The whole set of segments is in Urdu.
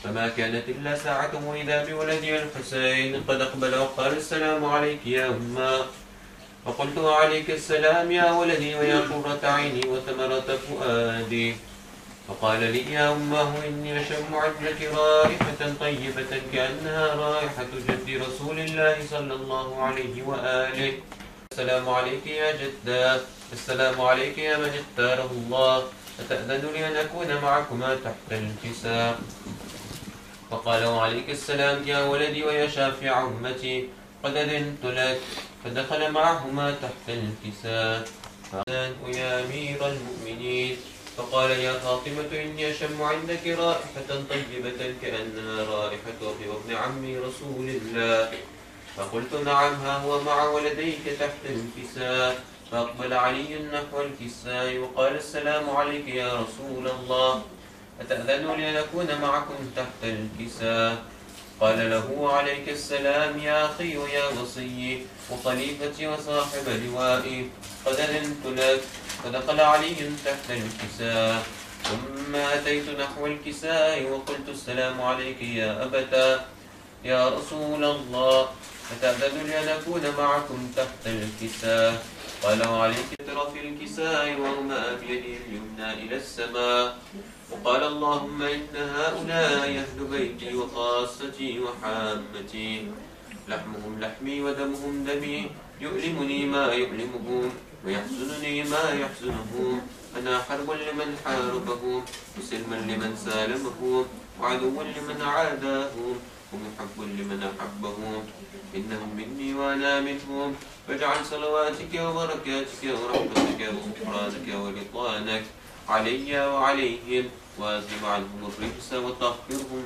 فما كانت إلا ساعة وإذا بولدي الحسين قد أقبل وقال السلام عليك يا أمه. فقلت وعليك السلام يا ولدي ويا قرة عيني وثمرة فؤادي. فقال لي يا أمه إني أشم عندك رائحة طيبة كأنها رائحة جد رسول الله صلى الله عليه وآله. السلام عليك يا جدا، السلام عليك يا من اختاره الله، أتأذن لي أن أكون معكما تحت الكساء؟ فقال وعليك السلام يا ولدي ويا شافع أمتي، قد أذنت لك. فدخل معهما تحت الكساء. يا أمير المؤمنين. فقال يا فاطمة إني أشم عندك رائحة طيبة كأنها رائحة أخي وابن عمي رسول الله. فقلت نعم، ها هو مع ولديك تحت الكساء. فأقبل علي نحو الكساء وقال السلام عليك يا رسول الله، أتأذن لي أن أكون معكم تحت الكساء؟ قال له وعليك السلام يا أخي ويا وصي وخليفتي وصاحب لوائي، قد أذنت لك. فدخل علي تحت الكساء. ثم أتيت نحو الكساء وقلت السلام عليك يا أبتا يا رسول الله، أتأذن لي أن أكون معكم تحت الكساء؟ قال وعليك طرف الكساء وهما بيدي اليمنى إلى السماء. وقال اللهم إن هؤلاء أهل بيتي وخاصتي وحامتي، لحمهم لحمي ودمهم دمي، يؤلمني ما يؤلمهم ويحزنني ما يحزنهم. أنا حرب لمن حاربهم وسلما لمن سالمهم وعدوا لمن عاداهم ومحب لمن أحبهم. إنهم مني وأنا منهم، فاجعل صلواتك وبركاتك ورحمتك وغفرانك ورضوانك علي وعليهم، وأذهب عنهم الرجس وطهرهم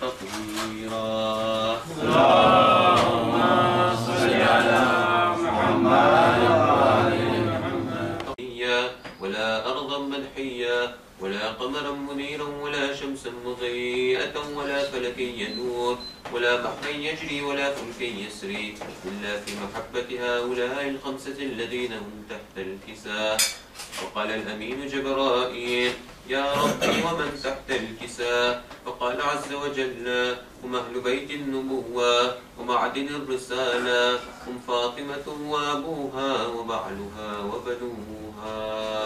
تطهيرا. اللهم صل على محمد وآل محمد. ولا أرضا مدحيا ولا قمرا منيرا ولا شمسا مضيئة ولا فلكا يدور ولا بحرا يجري ولا فلكا يسري إلا في محبة هؤلاء الخمسة الذين هم تحت الكساء. وقال الأمين جبرائيل يا ربي ومن تحت الكساء؟ فقال عز وجل هم أهل بيت النبوة ومعدن الرسالة، هم فاطمة وأبوها وبعلها وبنوها.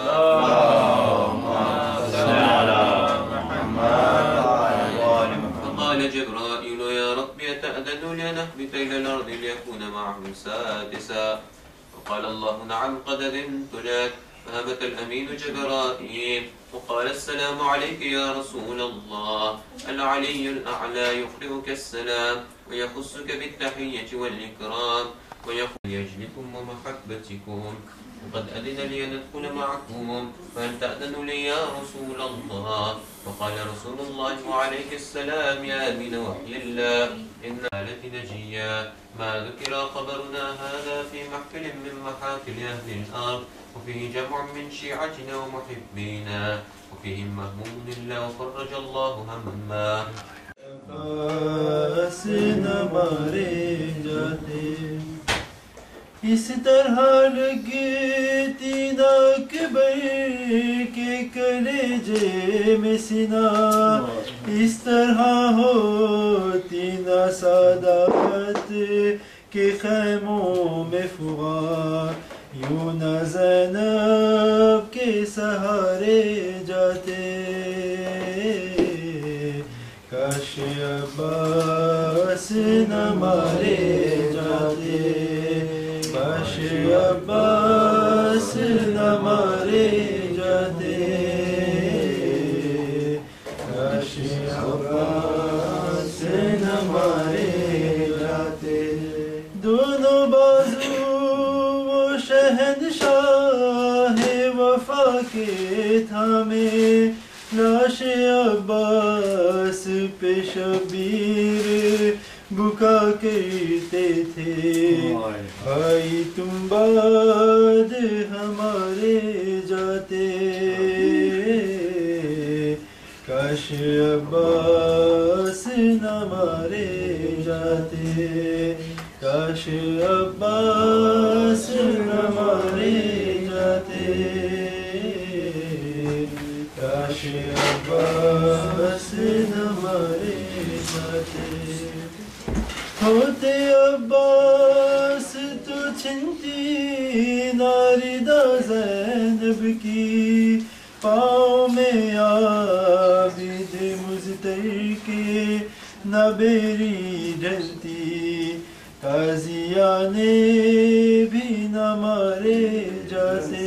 اللهم صل على محمد وآل محمد. فقال جبرائيل يا ربي أتأذن لي أن أهبط إلى الأرض ليكون معهم سادسا؟ فقال الله نعم قد أذنت لك. فهبط الأمين جبرائيل وقال السلام عليك يا رسول الله، العلي الأعلى يقرئك السلام ويخصك بالتحية والإكرام ويجلكم ومحبتكم، وقد أذن لي أن أدخل معكم، فهل تأذن لي يا رسول الله؟ فقال رسول الله وعليك السلام يا أمين وحي الله، إن آلة نجيا ما ذكر خبرنا هذا في محفل من محافل أهل الأرض، وفيه جمع من شيعتنا ومحبينا، وفيهم مهموم الله وفرج الله هما. मरे जाते इस तरह लगती ना कबर के कलेजे में सीना, इस तरह होती ना सादात के खैमों में फुगार, यूं न ज़ैनब के सहारे जाते। काश अब्बास न मारे जाते, काश अब्बास न मारे जाते, काश अब्बास न मारे जाते। दोनों बाजू वो शहंशाह वफा के थामे, लाश अब्बास पे शबीर बुका करते थे। भाई तुम बाद हमारे जाते, काश अब्बास न मारे जाते, काश अब्बास न मारे जाते, काश अब्बास न مارے جاتے ہوتے عباس تو چھنتی ناردہ زینب کی پاؤں میں عابد مزتر کے نہ بیری ڈلتی قاضیہ نے بھی نہ مارے جاتے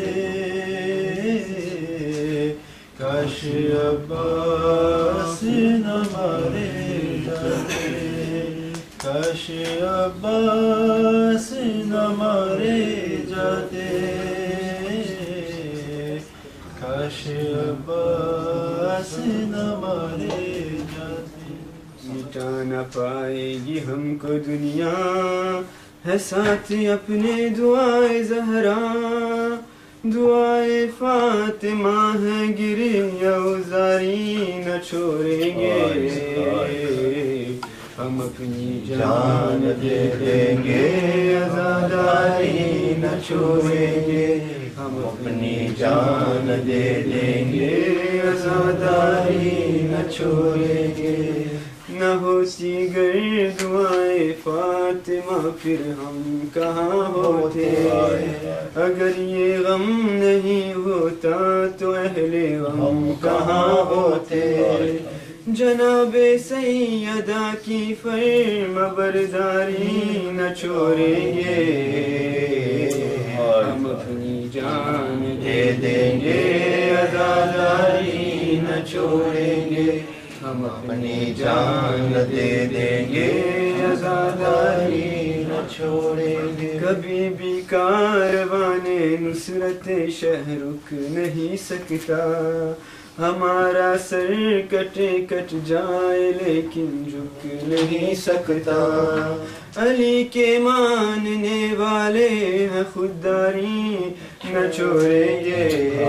کاش عباس نہ مارے جاتے کاش عباس نہ مارے جاتے کاش عباس نہ مارے جاتے مٹا نہ پائے گی ہم کو دنیا ہے ساتھ اپنے دعائے زہرا دعائے فاطمہ ہے گری اوزاری نہ چھوڑیں گے ہم اپنی جان دے دیں گے آزاداری نہ چھوڑیں گے ہم اپنی جان دے دیں گے آزاداری نہ چھوڑیں گے نہ ہوتی گر دعائیں فاطمہ پھر ہم کہاں ہوتے اگر یہ غم نہیں ہوتا تو اہل غم کہاں ہوتے جناب سیدہ کی فرم برداری نہ چھوڑیں گے ہم اپنی جان دے دیں گے آزاداری نہ چھوڑیں گے ہم اپنی جان دے دیں گے آزاداری نہ چھوڑیں گے کبھی بھی کاروان نصرت شہ رک نہیں سکتا ہمارا سر کٹے کٹ جائے لیکن جھک نہیں سکتا علی کے ماننے والے ہیں خودداری نہ چھوڑیں گے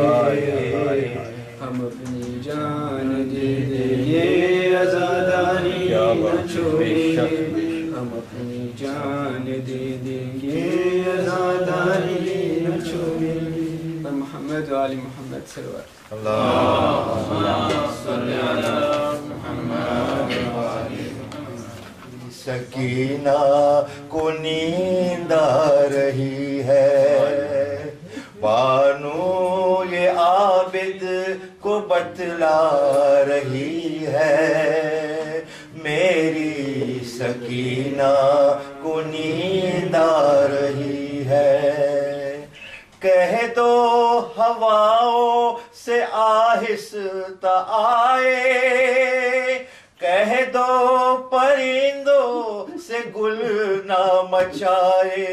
ہم اپنی جان دے دیں گے آزاداری نہ چھوڑیں گے ہم اپنی جان دے دیں گے آزاداری نہ چھوڑیں گے محمد و آل محمد سرور سکینہ کو نیند آ رہی ہے بانو یہ عابد کو بتلا رہی ہے میری سکینہ کو نیند آ رہی ہے کہہ دو ہواؤں سے آہستہ آئے کہہ دو پرندوں سے گل نہ مچائے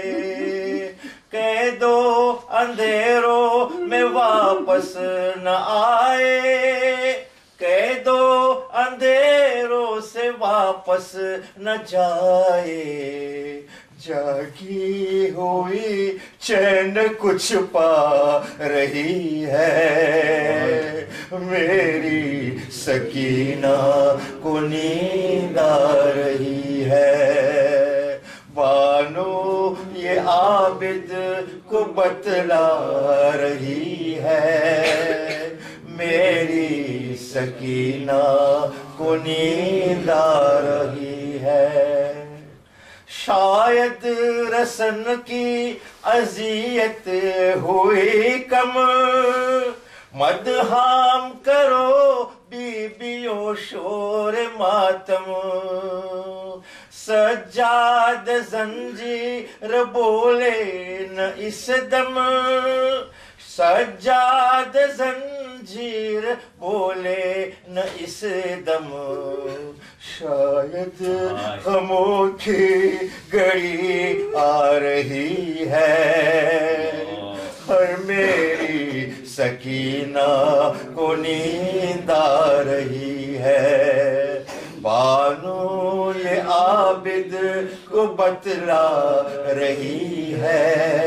کہہ دو اندھیروں میں واپس نہ آئے کہہ دو اندھیروں سے واپس نہ جائے جاگی ہوئی چین کچھ پا رہی ہے میری سکینہ کو نیند آ رہی ہے بانو یہ عابد کو بتلا رہی ہے میری سکینہ کو نیند آ رہی ہے شاید رسن کی اذیت ہوئی کم مدحام کرو بیبیوں شور ماتم سجاد زنجیر بولے نہ اس دم سجاد زنجیر بولے نہ اس دم شاید غموں کی گھڑی آ رہی ہے ہر میری سکینہ کو نیند آ رہی ہے بانو یہ عابد کو بتلا رہی ہے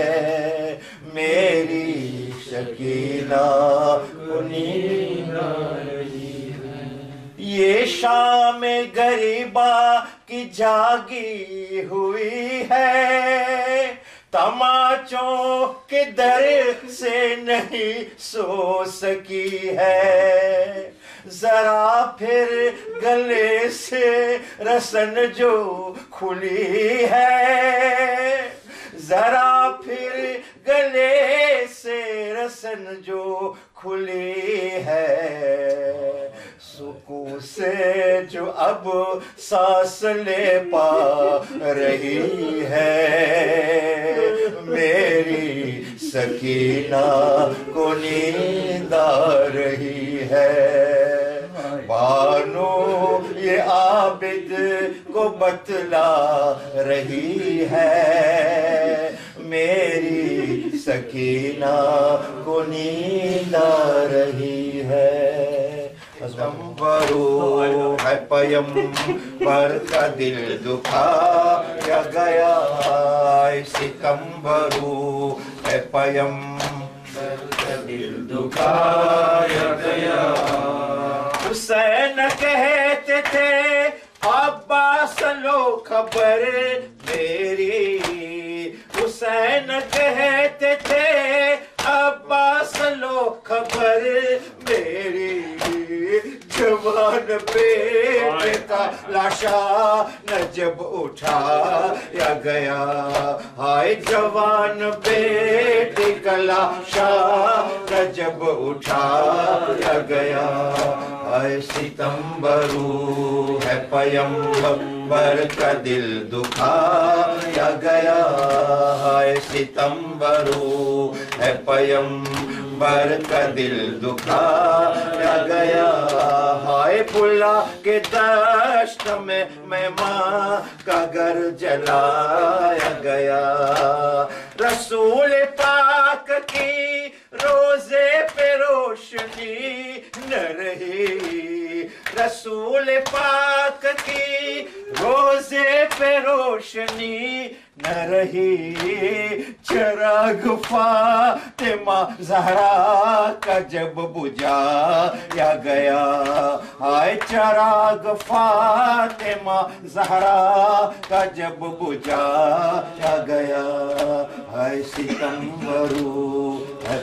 میری سکینہ کو نیند آ رہی ہے یہ شام غریبہ کی جاگی ہوئی ہے तमाचों के दर से नहीं सो सकी है, जरा फिर गले से रसन जो खुली है, जरा फिर गले से रसन जो खुली है, सुकून से जो अब सांस ले पा रही है, मेरी सकीना को नींद आ रही है। बानो ये आबिद को बतला रही है, मेरी सकीना को नींद आ रही है। सितम्बरू है पयंबर का दिल दुखाया गया, सितम्बरू है पयंबर का दिल दुखाया गया। हुसैन कहते थे अब्बास लो खबर मेरी, हुसैन कहते थे अब्बास लो खबर मेरी, जवान बेटे का लाशा न जब उठाया गया, हाय जवान बेटे का लाशा न जब उठाया गया, हाय सितम्बरू है पयंबर का दिल दुखाया गया, हाय सितम्बरू है पयंबर का दिल दुखाया गया, हाय बुला के दश्त में मेहमान का घर जलाया गया, रसूल पाक की रोजे पे रोशनी न रही, रसूल पाक की रोजे पे रोशनी न रही, चिराग फातिमा ज़हरा का जब बुझाया गया, हाय चिराग फातिमा ज़हरा का जब बुझाया गया, हाय सितम्बरू है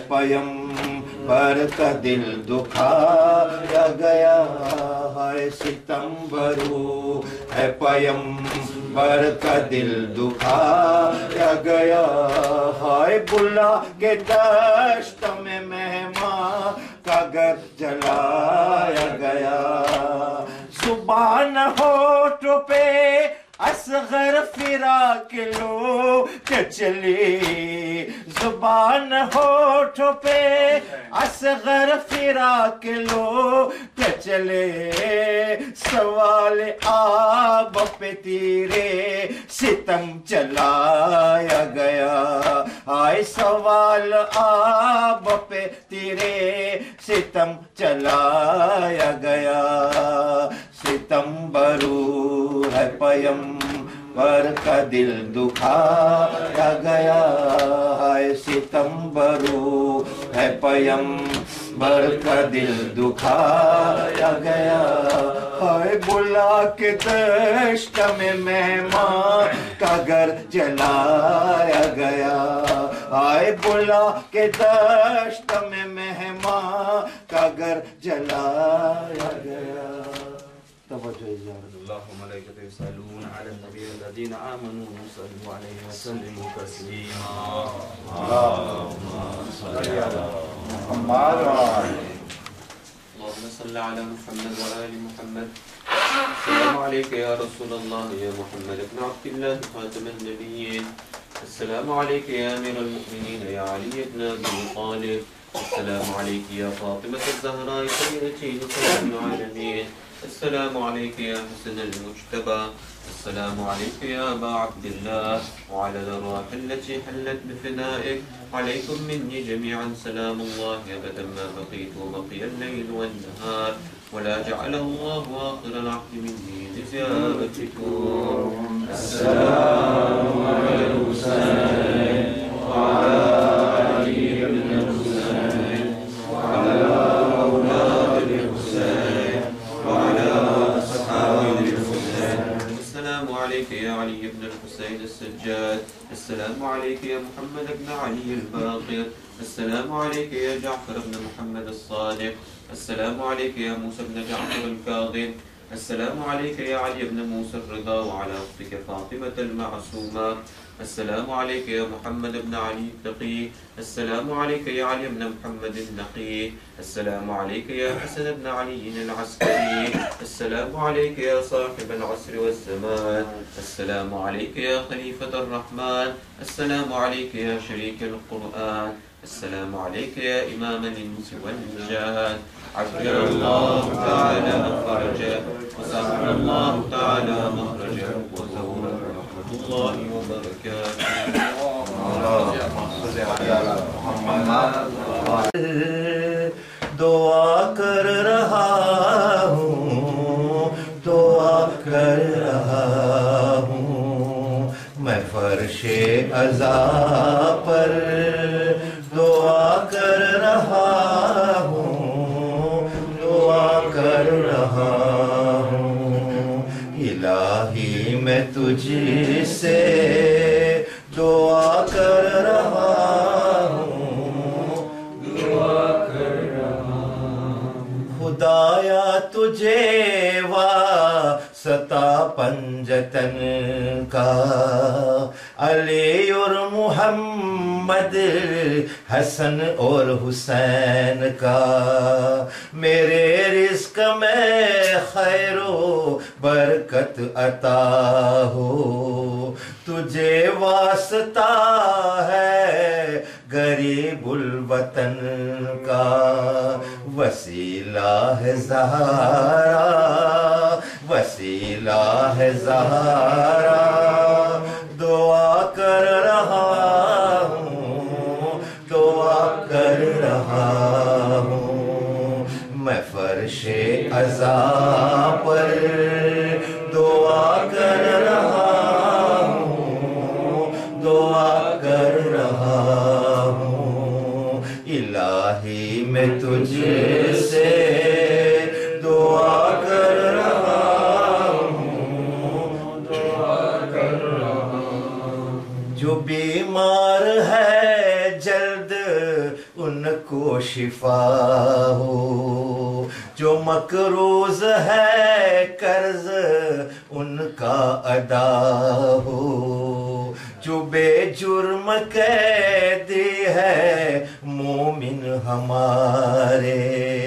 पयंबर का दिल दुखाया गया, हाय सितम्बरू है पयंबर का दिल दुखाया गया, हाय बुला के दश्त में मेहमान का घर जलाया गया, जुबान होठों पे असगर फिरा के लो चले, जुबान होठों पे असगर फिरा के लो चले, सवाल आब पे तेरे सितम चलाया गया, आए सवाल आब पे तेरे सितम चलाया गया, सितम्बरू है पयंबर का दिल दुखाया गया, हाय सितम्बरू है पयंबर का दिल दुखाया गया, हाय बुला के दश्त में मेहमान का घर जलाया गया, हाय बुला के दश्त में मेहमान का घर जलाया गया। اللهم ملائكته يصلون على النبي الذين آمنوا صلوا عليه وسلموا تسليما. اللهم صل على محمد اللهم صل على محمد وآل محمد. السلام عليك يا رسول الله يا محمد بن عبد الله خاتم النبيين. السلام عليك يا أمير المؤمنين يا علي بن أبي طالب. السلام عليك يا فاطمة الزهراء سيدتي نساء العالمين. السلام عليك يا حسن المجتبى. السلام عليك يا أبا عبد الله وعلى الأرواح التي حلت بفنائك. عليكم مني جميعا سلام الله أبدا ما بقيت وبقي الليل والنهار، ولا جعله الله آخر العهد مني لزيارتكم. السلام على الحسين وعلى علي بن الحسين وعلى أولاد الحسين وعلى أصحاب الحسين. السلام عليك يا علي بن الحسين السجاد. السلام عليك يا محمد بن علي الباقر. السلام عليك يا جعفر بن محمد الصادق. السلام عليك يا موسى بن جعفر الكاظم. السلام عليك يا علي بن موسى الرضا وعلى أختك فاطمة المعصومة. السلام عليك يا محمد بن علي التقي. السلام عليك يا علي بن محمد النقي. السلام عليك يا حسن بن علي العسكري. السلام عليك يا صاحب العصر والزمان. السلام عليك يا خليفة الرحمن. السلام عليك يا شريك القرآن. السلام عليك يا إمام الإنس والجان. عجل الله تعالى فرجه وسهل الله تعالى مخرجه وزور رحمة الله وبركاته. دعا کر رہا ہوں، دعا کر رہا ہوں میں فرش عزا پر، دعا کر رہا ہوں، دعا کر رہا ہوں الہی میں تجھ سے دعا کر رہا ہوں، دعا کر رہا ہوں خدایا تجھے واسطہ پنجتن کا، علی اور محمد حسن اور حسین کا، میرے رزق میں خیر و برکت عطا ہو، تجھے واسطہ ہے غریب الوطن کا، وسیلہ ہے زہرا، وسیلہ ہے زہرا، دعا کر رہا ہوں، دعا کر رہا ہوں میں فرش عزا پر، دعا کر رہا ہوں، دعا کر رہا ہوں الہی میں تجھ سے دعا کر رہا ہوں، دعا کر رہا ہوں جو بیمار ہے جلد ان کو شفا ہو، جو مقروض ہے قرض ان کا ادا ہو، جو بے جرم قیدی ہے مومن ہمارے